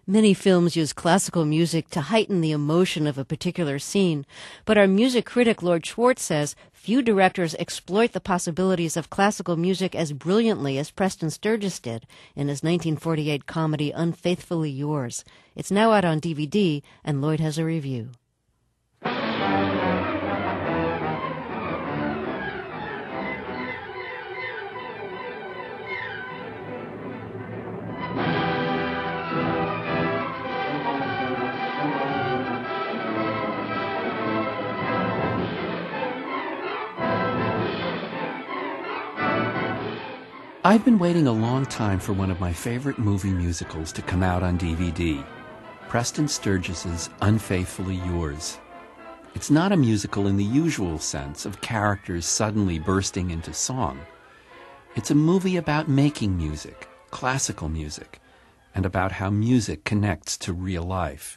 Many films use classical music to heighten the emotion of a particular scene, but our music critic Lord Schwartz says few directors exploit the possibilities of classical music as brilliantly as Preston Sturges did in his 1948 comedy Unfaithfully Yours. It's now out on DVD, and Lloyd has a review. I've been waiting a long time for one of my favorite movie musicals to come out on DVD, Preston Sturges's Unfaithfully Yours. It's not a musical in the usual sense of characters suddenly bursting into song. It's a movie about making music, classical music, and about how music connects to real life.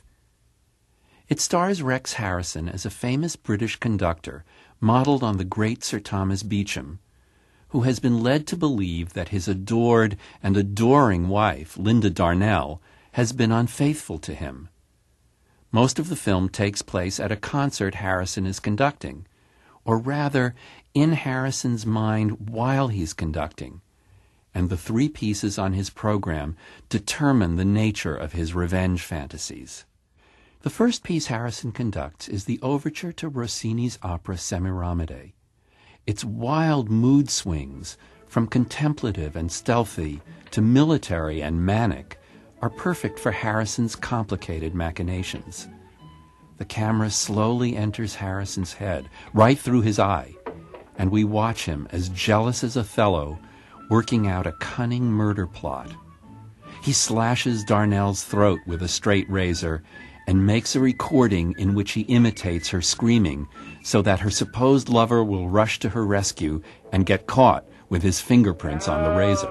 It stars Rex Harrison as a famous British conductor modeled on the great Sir Thomas Beecham, who has been led to believe that his adored and adoring wife, Linda Darnell, has been unfaithful to him. Most of the film takes place at a concert Harrison is conducting, or rather, in Harrison's mind while he's conducting, and the three pieces on his program determine the nature of his revenge fantasies. The first piece Harrison conducts is the overture to Rossini's opera Semiramide. Its wild mood swings, from contemplative and stealthy to military and manic, are perfect for Harrison's complicated machinations. The camera slowly enters Harrison's head, right through his eye, and we watch him, as jealous as Othello, working out a cunning murder plot. He slashes Darnell's throat with a straight razor and makes a recording in which he imitates her screaming so that her supposed lover will rush to her rescue and get caught with his fingerprints on the razor.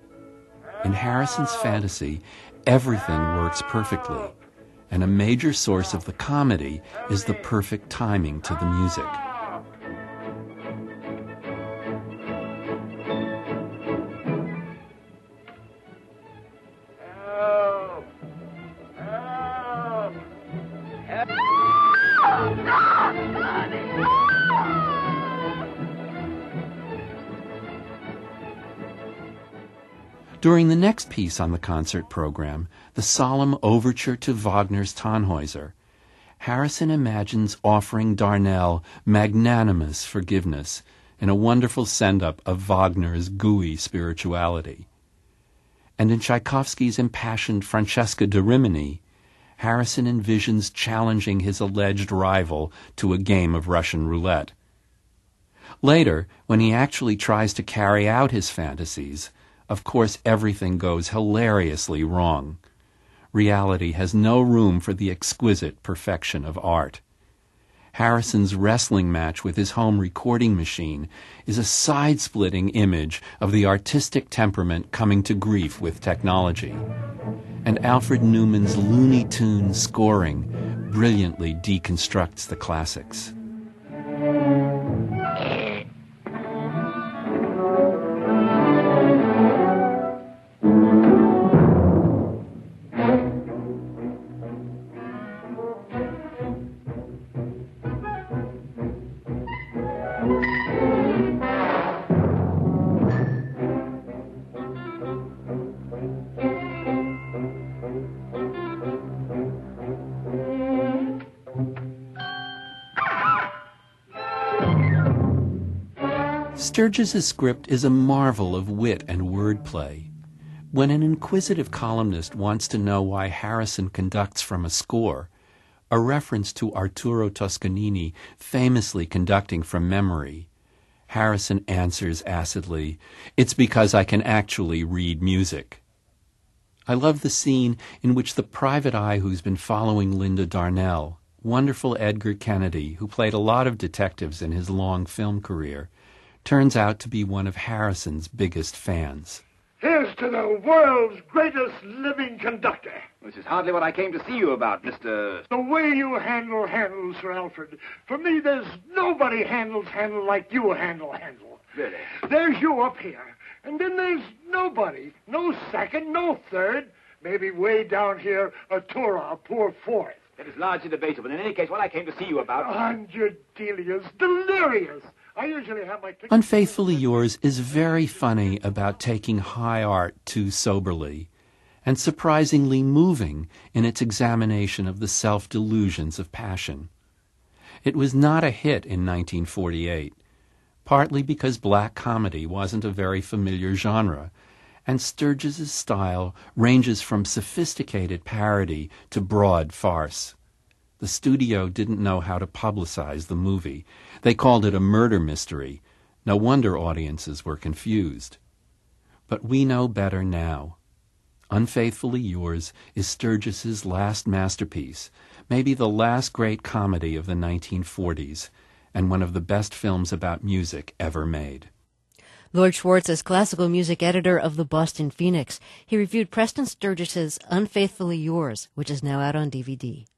In Harrison's fantasy, everything works perfectly, and a major source of the comedy is the perfect timing to the music. During the next piece on the concert program, the solemn overture to Wagner's Tannhäuser, Harrison imagines offering Darnell magnanimous forgiveness in a wonderful send-up of Wagner's gooey spirituality. And in Tchaikovsky's impassioned Francesca da Rimini, Harrison envisions challenging his alleged rival to a game of Russian roulette. Later, when he actually tries to carry out his fantasies, of course everything goes hilariously wrong. Reality has no room for the exquisite perfection of art. Harrison's wrestling match with his home recording machine is a side-splitting image of the artistic temperament coming to grief with technology. And Alfred Newman's Looney Tunes scoring brilliantly deconstructs the classics. Sturges's script is a marvel of wit and wordplay. When an inquisitive columnist wants to know why Harrison conducts from a score, a reference to Arturo Toscanini famously conducting from memory, Harrison answers acidly, "It's because I can actually read music." I love the scene in which the private eye who's been following Linda Darnell, wonderful Edgar Kennedy, who played a lot of detectives in his long film career, turns out to be one of Harrison's biggest fans. Here's to the world's greatest living conductor. This is hardly what I came to see you about, Mr. The way you handle, Sir Alfred. For me, there's nobody handle like you handle. Really? There's you up here. And then there's nobody. No second, no third. Maybe way down here, a Torah, a poor fourth. That is largely debatable. In any case, what I came to see you about... 100 Delia's delirious. I usually have my tickets... Unfaithfully Yours is very funny about taking high art too soberly, and surprisingly moving in its examination of the self-delusions of passion. It was not a hit in 1948, partly because black comedy wasn't a very familiar genre, and Sturges's style ranges from sophisticated parody to broad farce. The studio didn't know how to publicize the movie. They called it a murder mystery. No wonder audiences were confused. But we know better now. Unfaithfully Yours is Sturges's last masterpiece, maybe the last great comedy of the 1940s, and one of the best films about music ever made. Lord Schwartz is classical music editor of the Boston Phoenix. He reviewed Preston Sturges's Unfaithfully Yours, which is now out on DVD.